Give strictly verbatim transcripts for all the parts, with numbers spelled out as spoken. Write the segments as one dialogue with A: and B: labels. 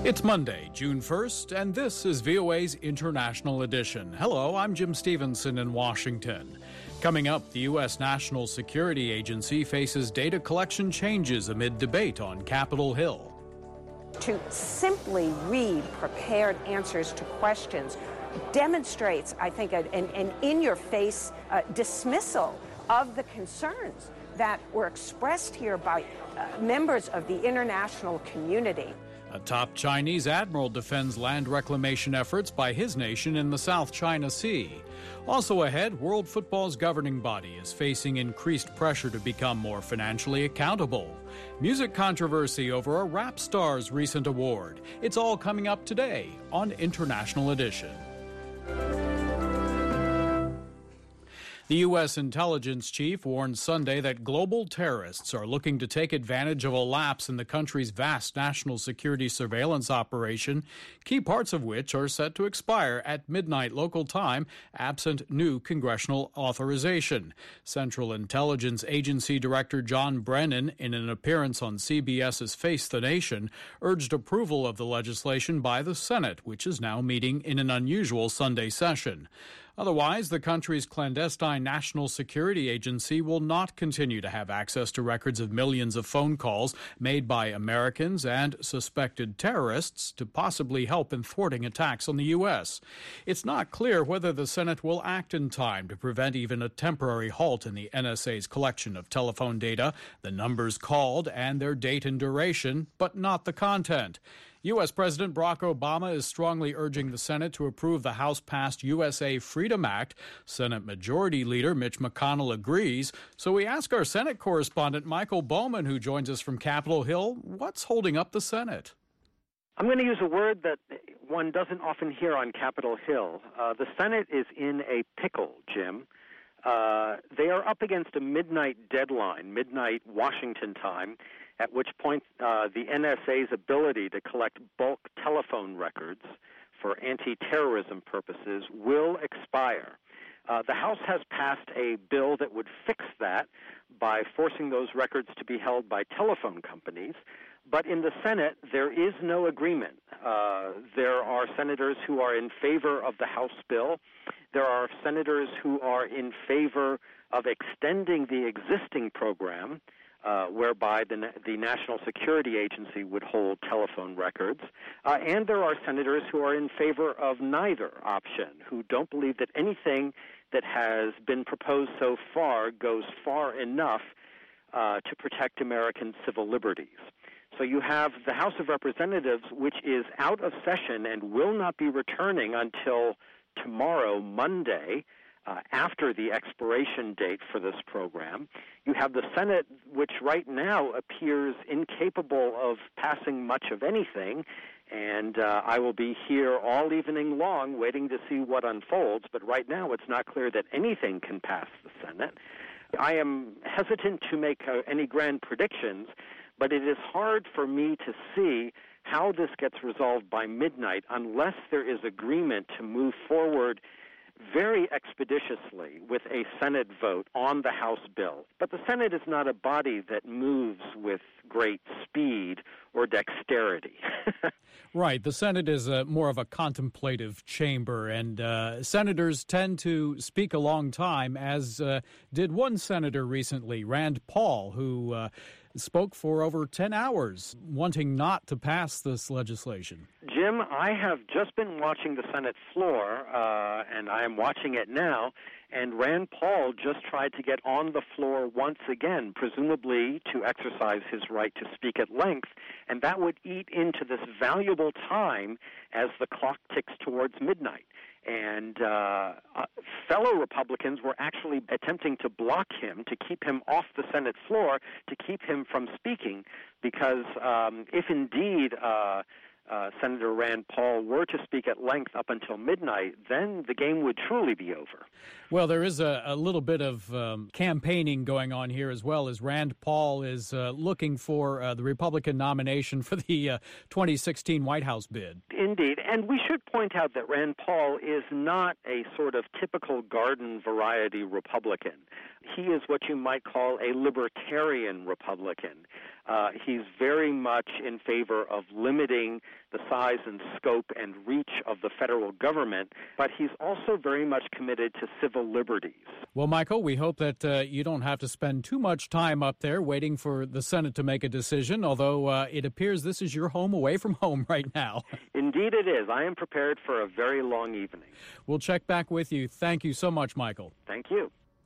A: It's Monday, June first, and this is V O A's International Edition. Hello, I'm Jim Stevenson in Washington. Coming up, the U S National Security Agency faces data collection changes amid debate on Capitol Hill.
B: To simply read prepared answers to questions demonstrates, I think, an, an in-your-face uh, dismissal of the concerns that were expressed here by uh, members of the international community.
A: A top Chinese admiral defends land reclamation efforts by his nation in the South China Sea. Also ahead, world football's governing body is facing increased pressure to become more financially accountable. Music controversy over a rap star's recent award. It's all coming up today on International Edition. The U S intelligence chief warned Sunday that global terrorists are looking to take advantage of a lapse in the country's vast national security surveillance operation, key parts of which are set to expire at midnight local time, absent new congressional authorization. Central Intelligence Agency Director John Brennan, in an appearance on CBS's Face the Nation, urged approval of the legislation by the Senate, which is now meeting in an unusual Sunday session. Otherwise, the country's clandestine National Security Agency will not continue to have access to records of millions of phone calls made by Americans and suspected terrorists to possibly help in thwarting attacks on the U S. It's not clear whether the Senate will act in time to prevent even a temporary halt in the N S A's collection of telephone data, the numbers called, and their date and duration, but not the content. U S. President Barack Obama is strongly urging the Senate to approve the House-passed U S A Freedom Act. Senate Majority Leader Mitch McConnell agrees. So we ask our Senate correspondent Michael Bowman, who joins us from Capitol Hill, what's holding up the Senate?
C: I'm going to use a word that one doesn't often hear on Capitol Hill. Uh, the Senate is in a pickle, Jim. Uh, they are up against a midnight deadline, midnight Washington time, at which point uh, the N S A's ability to collect bulk telephone records for anti-terrorism purposes will expire. Uh, the House has passed a bill that would fix that by forcing those records to be held by telephone companies. But in the Senate, there is no agreement. Uh, there are senators who are in favor of the House bill. There are senators who are in favor of extending the existing program, Uh, whereby the, the National Security Agency would hold telephone records. Uh, and there are senators who are in favor of neither option, who don't believe that anything that has been proposed so far goes far enough uh, to protect American civil liberties. So you have the House of Representatives, which is out of session and will not be returning until tomorrow, Monday, Uh, after the expiration date for this program. You have the Senate, which right now appears incapable of passing much of anything, and uh, I will be here all evening long waiting to see what unfolds, but right now it's not clear that anything can pass the Senate. I am hesitant to make uh, any grand predictions, but it is hard for me to see how this gets resolved by midnight unless there is agreement to move forward very expeditiously with a Senate vote on the House bill. But the Senate is not a body that moves with great speed or dexterity.
A: Right. The Senate is a, more of a contemplative chamber, and uh, senators tend to speak a long time, as uh, did one senator recently, Rand Paul, who uh, spoke for over ten hours, wanting not to pass this legislation.
C: Jim, I have just been watching the Senate floor, uh, and I am watching it now, and Rand Paul just tried to get on the floor once again, presumably to exercise his right to speak at length, and that would eat into this valuable time as the clock ticks towards midnight. And uh, uh, fellow Republicans were actually attempting to block him, to keep him off the Senate floor, to keep him from speaking, because um, if indeed uh, uh, Senator Rand Paul were to speak at length up until midnight, then the game would truly be over.
A: Well, there is a, a little bit of um, campaigning going on here as well, as Rand Paul is uh, looking for uh, the Republican nomination for the uh, twenty sixteen White House bid.
C: Indeed, and we should point out that Rand Paul is not a sort of typical garden variety Republican. He is what you might call a libertarian Republican. Uh, he's very much in favor of limiting the size and scope and reach of the federal government, but he's also very much committed to civil liberties.
A: Well, Michael, we hope that uh, you don't have to spend too much time up there waiting for the Senate to make a decision, although uh, it appears this is your home away from home right now.
C: Indeed it is. I am prepared for a very long evening.
A: We'll check back with you. Thank you so much, Michael.
C: Thank you.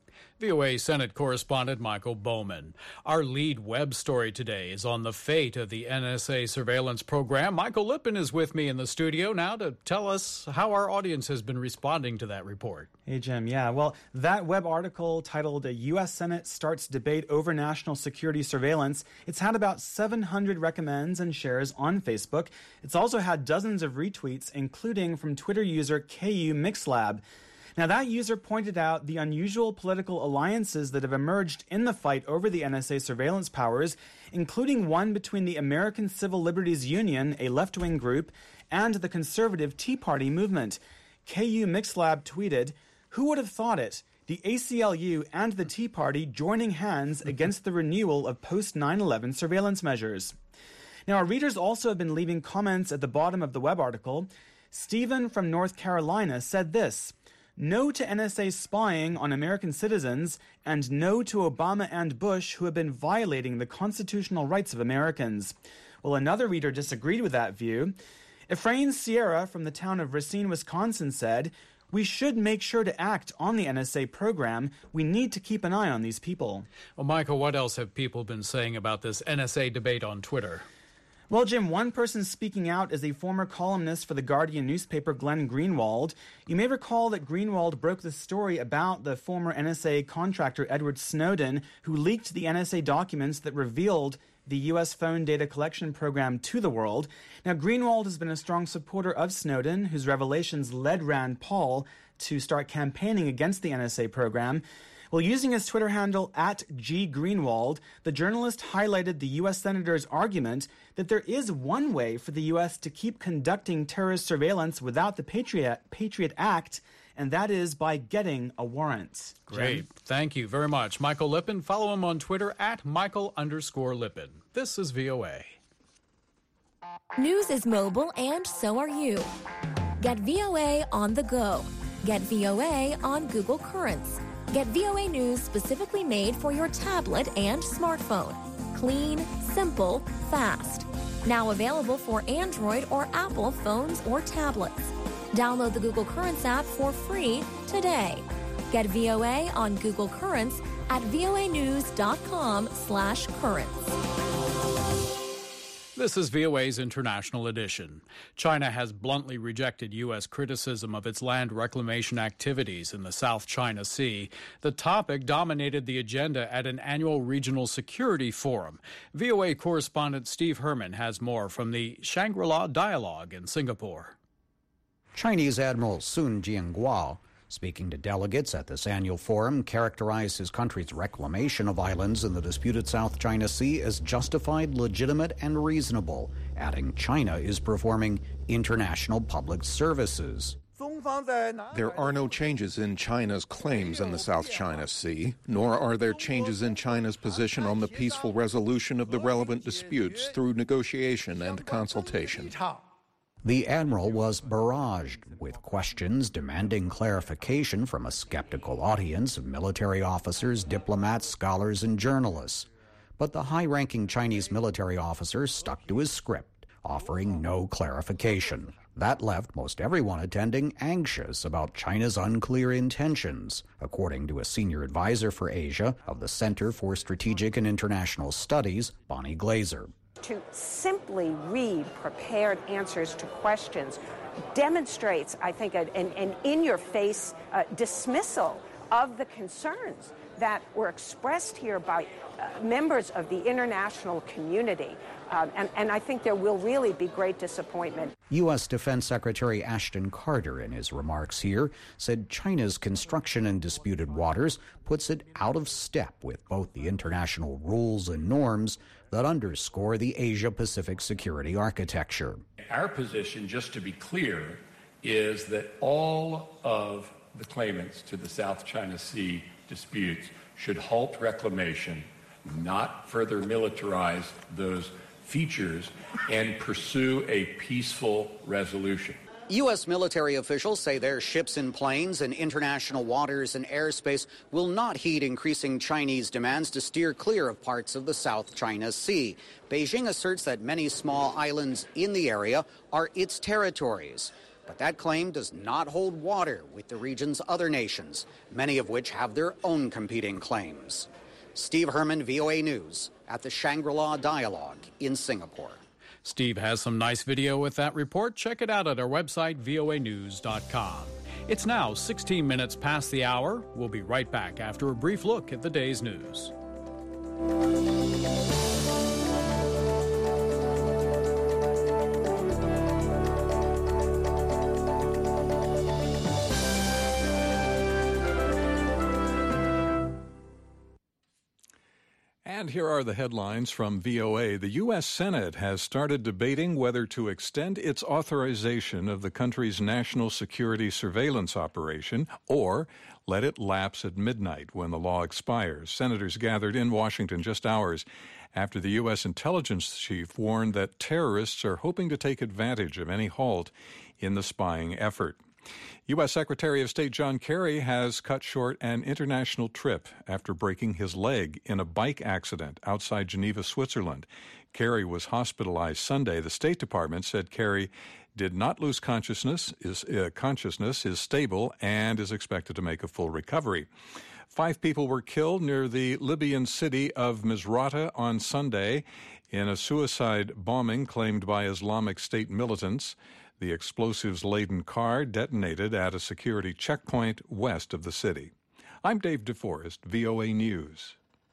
A: V O A Senate correspondent Michael Bowman. Our lead web story today is on the fate of the N S A surveillance program. Michael Lippin is with me in the studio now to tell us how our audience has been responding to that report.
D: Hey, Jim. Yeah, well, that web article titled "A U S Senate Starts Debate Over National Security Surveillance," it's had about seven hundred recommends and shares on Facebook. It's also had dozens of retweets, including from Twitter user K U Mixlab. Now, that user pointed out the unusual political alliances that have emerged in the fight over the N S A surveillance powers, including one between the American Civil Liberties Union, a left-wing group, and the conservative Tea Party movement. K U Mixlab tweeted, "Who would have thought it? The A C L U and the Tea Party joining hands against the renewal of post nine eleven surveillance measures." Now, our readers also have been leaving comments at the bottom of the web article. Stephen from North Carolina said this: "No to N S A spying on American citizens, and no to Obama and Bush, who have been violating the constitutional rights of Americans." Well, another reader disagreed with that view. Efrain Sierra from the town of Racine, Wisconsin said, "We should make sure to act on the N S A program. We need to keep an eye on these people."
A: Well, Michael, what else have people been saying about this N S A debate on Twitter?
D: Well, Jim, one person speaking out is a former columnist for the Guardian newspaper, Glenn Greenwald. You may recall that Greenwald broke the story about the former N S A contractor Edward Snowden, who leaked the N S A documents that revealed the U S phone data collection program to the world. Now, Greenwald has been a strong supporter of Snowden, whose revelations led Rand Paul to start campaigning against the N S A program. Well, using his Twitter handle at G Greenwald, the journalist highlighted the U S senator's argument that there is one way for the U S to keep conducting terrorist surveillance without the Patriot, Patriot Act, and that is by getting a warrant.
A: Great.
D: Jim?
A: Thank you very much. Michael Lippin. Follow him on Twitter at Michael underscore Lippin. This is V O A.
E: News is mobile, and so are you. Get V O A on the go. Get V O A on Google Currents. Get V O A News specifically made for your tablet and smartphone. Clean, simple, fast. Now available for Android or Apple phones or tablets. Download the Google Currents app for free today. Get V O A on Google Currents at voanews.com slash currents.
A: This is V O A's International Edition. China has bluntly rejected U S criticism of its land reclamation activities in the South China Sea. The topic dominated the agenda at an annual regional security forum. V O A correspondent Steve Herman has more from the Shangri-La Dialogue in Singapore.
F: Chinese Admiral Sun Jianguo, speaking to delegates at this annual forum, characterized his country's reclamation of islands in the disputed South China Sea as justified, legitimate, and reasonable, adding China is performing international public services.
G: There are no changes in China's claims in the South China Sea, nor are there changes in China's position on the peaceful resolution of the relevant disputes through negotiation and consultation.
F: The admiral was barraged with questions demanding clarification from a skeptical audience of military officers, diplomats, scholars, and journalists. But the high-ranking Chinese military officer stuck to his script, offering no clarification. That left most everyone attending anxious about China's unclear intentions, according to a senior advisor for Asia of the Center for Strategic and International Studies, Bonnie Glaser.
B: To simply read prepared answers to questions demonstrates, I think, an, an in-your-face uh, dismissal of the concerns that were expressed here by uh, members of the international community. Um, and, and I think there will really be great disappointment.
F: U S. Defense Secretary Ashton Carter, in his remarks here, said China's construction in disputed waters puts it out of step with both the international rules and norms that underscore the Asia-Pacific security architecture.
H: Our position, just to be clear, is that all of the claimants to the South China Sea disputes should halt reclamation, not further militarize those features and pursue a peaceful resolution.
F: U S military officials say their ships and planes in international waters and airspace will not heed increasing Chinese demands to steer clear of parts of the South China Sea. Beijing asserts that many small islands in the area are its territories. But that claim does not hold water with the region's other nations, many of which have their own competing claims. Steve Herman, V O A News, at the Shangri-La Dialogue in Singapore.
A: Steve has some nice video with that report. Check it out at our website, V O A news dot com. It's now sixteen minutes past the hour. We'll be right back after a brief look at the day's news.
G: And here are the headlines from V O A. The U S Senate has started debating whether to extend its authorization of the country's national security surveillance operation or let it lapse at midnight when the law expires. Senators gathered in Washington just hours after the U S intelligence chief warned that terrorists are hoping to take advantage of any halt in the spying effort. U S Secretary of State John Kerry has cut short an international trip after breaking his leg in a bike accident outside Geneva, Switzerland. Kerry was hospitalized Sunday. The State Department said Kerry did not lose consciousness, is, uh, consciousness, is stable, and is expected to make a full recovery. Five people were killed near the Libyan city of Misrata on Sunday in a suicide bombing claimed by Islamic State militants. The explosives-laden car detonated at a security checkpoint west of the city. I'm Dave DeForest, V O A News.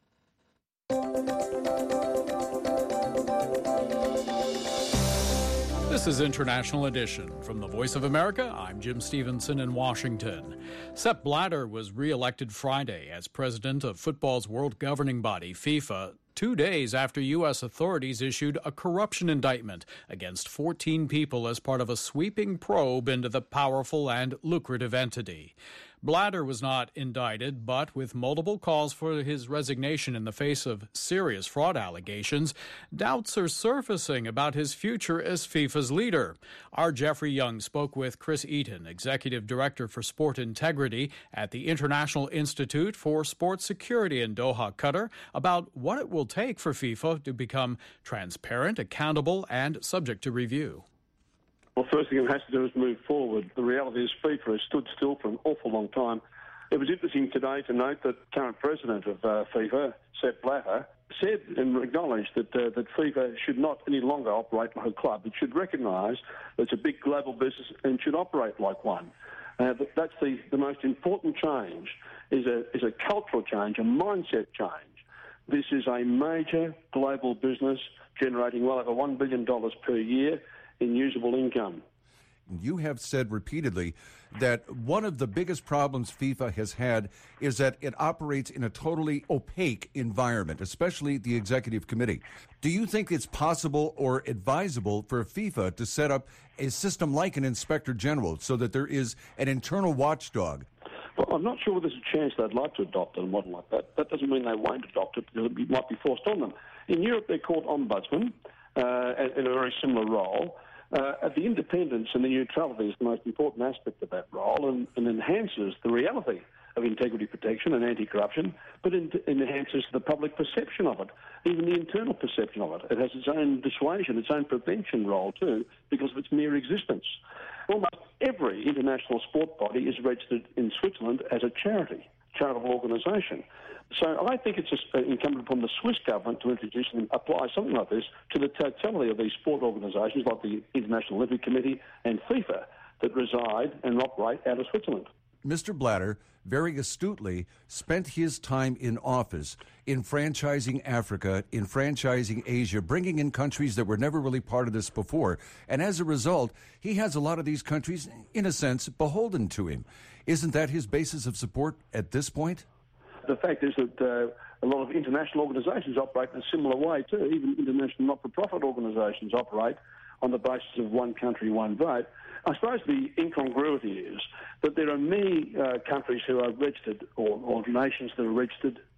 A: This is International Edition. From the Voice of America, I'm Jim Stevenson in Washington. Sepp Blatter was re-elected Friday as president of football's world governing body, FIFA, two days after U S authorities issued a corruption indictment against fourteen people as part of a sweeping probe into the powerful and lucrative entity. Blatter was not indicted, but with multiple calls for his resignation in the face of serious fraud allegations, doubts are surfacing about his future as FIFA's leader. Our Jeffrey Young spoke with Chris Eaton, Executive Director for Sport Integrity at the International Institute for Sports Security in Doha, Qatar, about what it will take for FIFA to become transparent, accountable, and subject to review.
I: Well, first thing it has to do is move forward. The reality is FIFA has stood still for an awful long time. It was interesting today to note that current president of uh, FIFA, Sepp Blatter, said and acknowledged that uh, that FIFA should not any longer operate like a club. It should recognise that it's a big global business and should operate like one. Uh, that's the, the most important change, is a, is a cultural change, a mindset change. This is a major global business generating well over one billion dollars per year in usable income.
J: You have said repeatedly that one of the biggest problems FIFA has had is that it operates in a totally opaque environment, especially the executive committee. Do you think it's possible or advisable for FIFA to set up a system like an inspector general so that there is an internal watchdog?
I: Well, I'm not sure there's a chance they'd like to adopt a model like that. That doesn't mean they won't adopt it, because it might be forced on them. In Europe, they're called ombudsmen uh, in a very similar role. Uh, the independence and the neutrality is the most important aspect of that role, and, and enhances the reality of integrity protection and anti-corruption, but it, it enhances the public perception of it, even the internal perception of it. It has its own dissuasion, its own prevention role too, because of its mere existence. Almost every international sport body is registered in Switzerland as a charity, charitable organisation. So I think it's just incumbent upon the Swiss government to introduce and apply something like this to the totality of these sport organisations like the International Olympic Committee and FIFA that reside and operate out of Switzerland.
J: Mister Blatter very astutely spent his time in office in franchising Africa, in franchising Asia, bringing in countries that were never really part of this before. And as a result, he has a lot of these countries, in a sense, beholden to him. Isn't that his basis of support at this point?
I: The fact is that uh, a lot of international organisations operate in a similar way too. Even international not-for-profit organisations operate on the basis of one country, one vote. I suppose the incongruity is that there are many uh, countries who are registered, or, or nations that are registered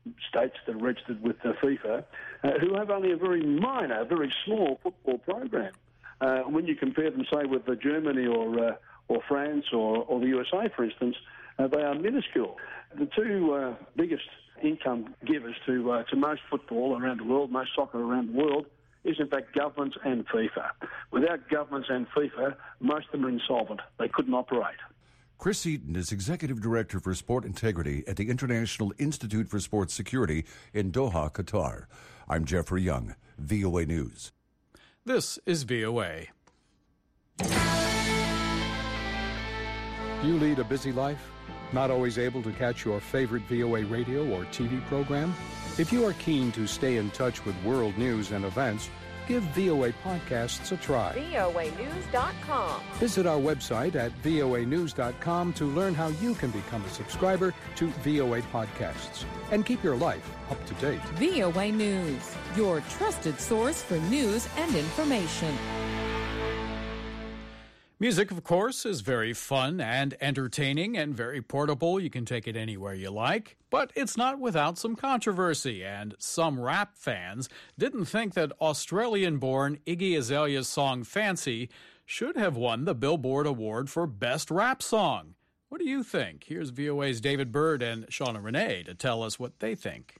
I: states that are registered with the FIFA, uh, who have only a very minor, very small football program. Uh, when you compare them, say, with uh, Germany or uh, or France or, or the U S A, for instance, uh, they are minuscule. The two uh, biggest income givers to uh, to most football around the world, most soccer around the world, is in fact governments and FIFA. Without governments and FIFA, most of them are insolvent. They couldn't operate.
J: Chris Eaton is Executive Director for Sport Integrity at the International Institute for Sports Security in Doha, Qatar. I'm Jeffrey Young, V O A News.
A: This is V O A.
K: You lead a busy life, not always able to catch your favorite V O A radio or T V program? If you are keen to stay in touch with world news and events, give V O A Podcasts a try.
L: V O A news dot com.
K: Visit our website at V O A news dot com to learn how you can become a subscriber to V O A Podcasts and keep your life up to date.
M: V O A News, your trusted source for news and information.
A: Music, of course, is very fun and entertaining and very portable. You can take it anywhere you like. But it's not without some controversy, and some rap fans didn't think that Australian-born Iggy Azalea's song Fancy should have won the Billboard Award for Best Rap Song. What do you think? Here's V O A's David Bird and Shauna Renee to tell us what they think.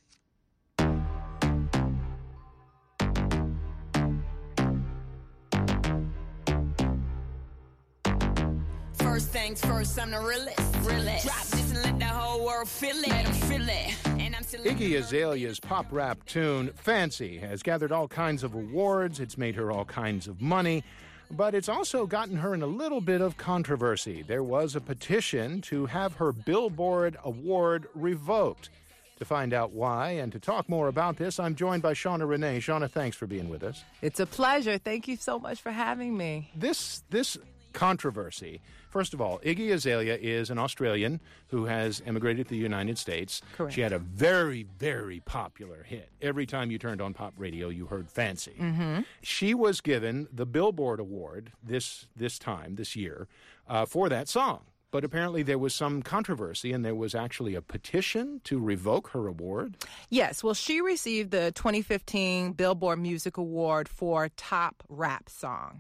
N: First things first, I'm the realest. realest. Drop this and let the whole world feel it. Let them feel it. And I'm still
O: Iggy Azalea's pop rap tune, Fancy, has gathered all kinds of awards. It's made her all kinds of money. But it's also gotten her in a little bit of controversy. There was a petition to have her Billboard Award revoked. To find out why and to talk more about this, I'm joined by Shauna Renee. Shauna, thanks for being with us.
P: It's a pleasure. Thank you so much for having me.
O: This this controversy. First of all, Iggy Azalea is an Australian who has immigrated to the United States.
P: Correct.
O: She had a very, very popular hit. Every time you turned on pop radio, you heard Fancy.
P: Mm-hmm.
O: She was given the Billboard Award this this time, this year, uh, for that song. But apparently there was some controversy, and there was actually a petition to revoke her award.
P: Yes, well, she received the twenty fifteen Billboard Music Award for Top Rap Song.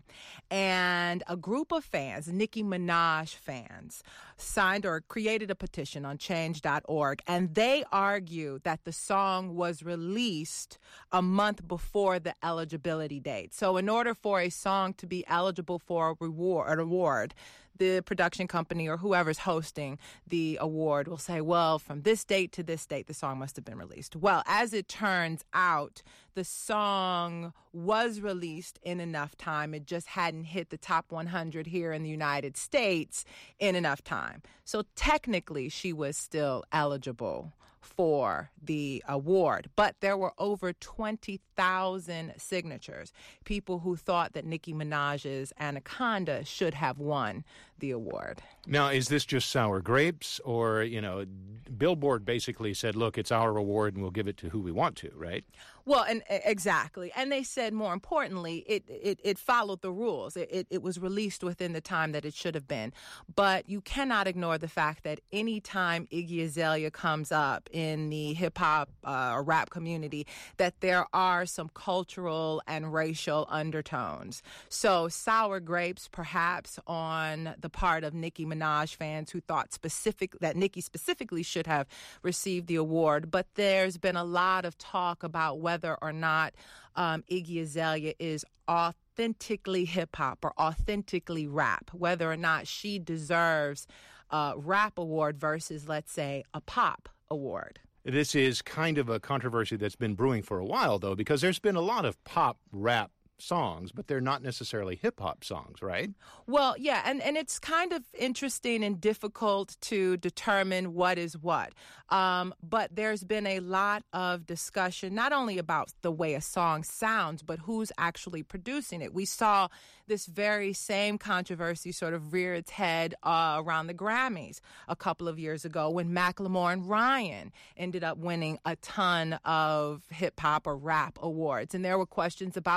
P: And a group of fans, Nicki Minaj fans, signed or created a petition on change dot org, and they argue that the song was released a month before the eligibility date. So in order for a song to be eligible for a reward, an award, the production company or whoever's hosting the award will say, well, from this date to this date, the song must have been released. Well, as it turns out, the song was released in enough time. It just hadn't hit the top one hundred here in the United States in enough time. So technically, she was still eligible for the award. But there were over twenty thousand signatures, people who thought that Nicki Minaj's Anaconda should have won the award.
O: Now, is this just sour grapes? Or, you know, Billboard basically said, look, it's our award and we'll give it to who we want to, right?
P: Well, and exactly. And they said, more importantly, it it, it followed the rules. It, it it was released within the time that it should have been. But you cannot ignore the fact that any time Iggy Azalea comes up in the hip-hop uh, or rap community, that there are some cultural and racial undertones. So sour grapes, perhaps, on the part of Nicki Minaj fans who thought specific that Nicki specifically should have received the award. But there's been a lot of talk about whether whether or not um, Iggy Azalea is authentically hip-hop or authentically rap, whether or not she deserves a rap award versus, let's say, a pop award.
O: This is kind of a controversy that's been brewing for a while, though, because there's been a lot of pop rap songs, but they're not necessarily hip-hop songs, right?
P: Well, yeah, and, and it's kind of interesting and difficult to determine what is what. Um, but there's been a lot of discussion, not only about the way a song sounds, but who's actually producing it. We saw this very same controversy sort of rear its head uh, around the Grammys a couple of years ago when Macklemore and Ryan ended up winning a ton of hip-hop or rap awards. And there were questions about whether or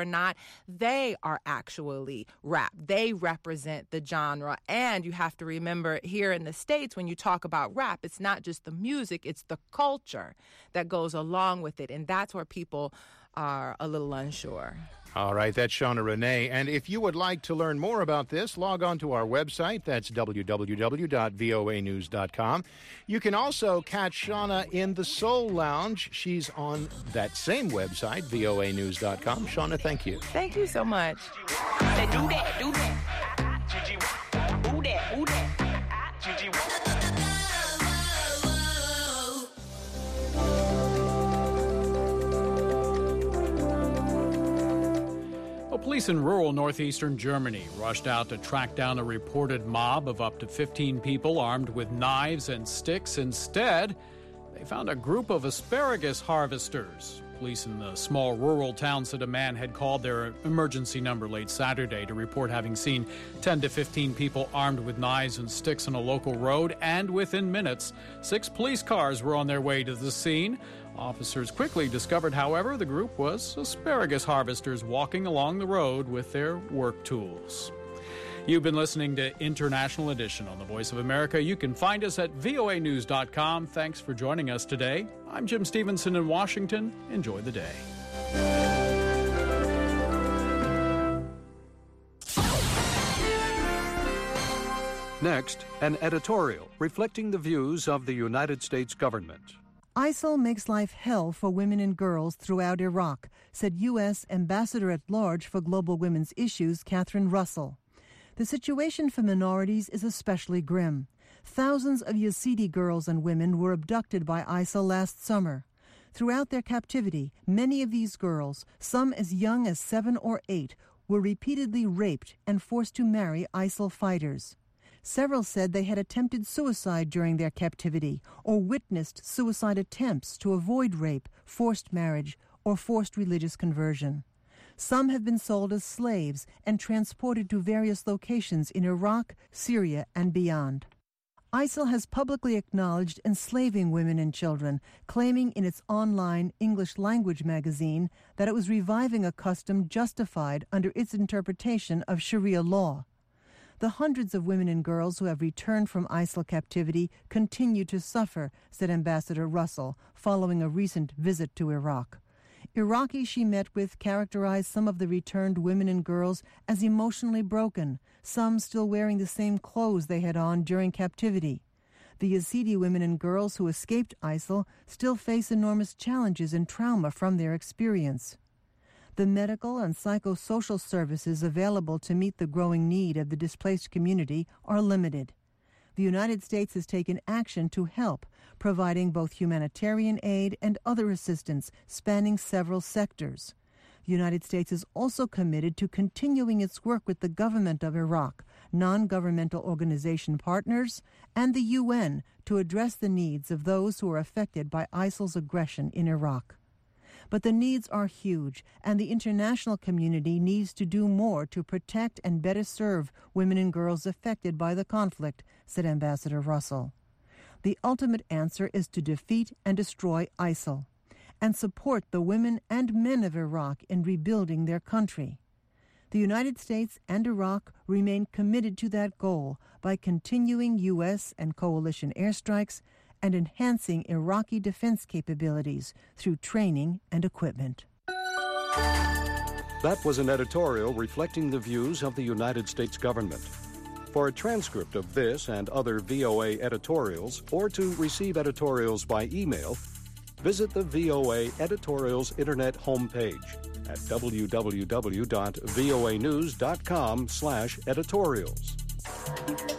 P: or not, they are actually rap. They represent the genre. And you have to remember, here in the States, when you talk about rap, it's not just the music, it's the culture that goes along with it. And that's where people are a little unsure.
O: All right, that's Shauna Renee. And if you would like to learn more about this, log on to our website. That's w w w dot v o a news dot com. You can also catch Shauna in the Soul Lounge. She's on that same website, v o a news dot com. Shauna, thank you.
P: Thank you so much.
N: Do that, do that. Who that, who that.
A: Well, police in rural northeastern Germany rushed out to track down a reported mob of up to fifteen people armed with knives and sticks. Instead, they found a group of asparagus harvesters. Police in the small rural town said a man had called their emergency number late Saturday to report having seen ten to fifteen people armed with knives and sticks on a local road, and within minutes, six police cars were on their way to the scene. Officers quickly discovered, however, the group was asparagus harvesters walking along the road with their work tools. You've been listening to International Edition on the Voice of America. You can find us at v o a news dot com. Thanks for joining us today. I'm Jim Stevenson in Washington. Enjoy the day.
K: Next, an editorial reflecting the views of the United States government.
Q: ISIL makes life hell for women and girls throughout Iraq, said U S Ambassador at Large for Global Women's Issues, Catherine Russell. The situation for minorities is especially grim. Thousands of Yazidi girls and women were abducted by ISIL last summer. Throughout their captivity, many of these girls, some as young as seven or eight, were repeatedly raped and forced to marry ISIL fighters. Several said they had attempted suicide during their captivity or witnessed suicide attempts to avoid rape, forced marriage, or forced religious conversion. Some have been sold as slaves and transported to various locations in Iraq, Syria, and beyond. ISIL has publicly acknowledged enslaving women and children, claiming in its online English language magazine that it was reviving a custom justified under its interpretation of Sharia law. The hundreds of women and girls who have returned from ISIL captivity continue to suffer, said Ambassador Russell, following a recent visit to Iraq. Iraqis she met with characterized some of the returned women and girls as emotionally broken, some still wearing the same clothes they had on during captivity. The Yazidi women and girls who escaped ISIL still face enormous challenges and trauma from their experience. The medical and psychosocial services available to meet the growing need of the displaced community are limited. The United States has taken action to help, providing both humanitarian aid and other assistance spanning several sectors. The United States is also committed to continuing its work with the government of Iraq, non-governmental organization partners, and the U N to address the needs of those who are affected by ISIL's aggression in Iraq. But the needs are huge, and the international community needs to do more to protect and better serve women and girls affected by the conflict, said Ambassador Russell. The ultimate answer is to defeat and destroy ISIL and support the women and men of Iraq in rebuilding their country. The United States and Iraq remain committed to that goal by continuing U S and coalition airstrikes and enhancing Iraqi defense capabilities through training and equipment.
K: That was an editorial reflecting the views of the United States government. For a transcript of this and other V O A editorials, or to receive editorials by email, visit the V O A Editorials Internet homepage at w w w dot v o a news dot com slash editorials.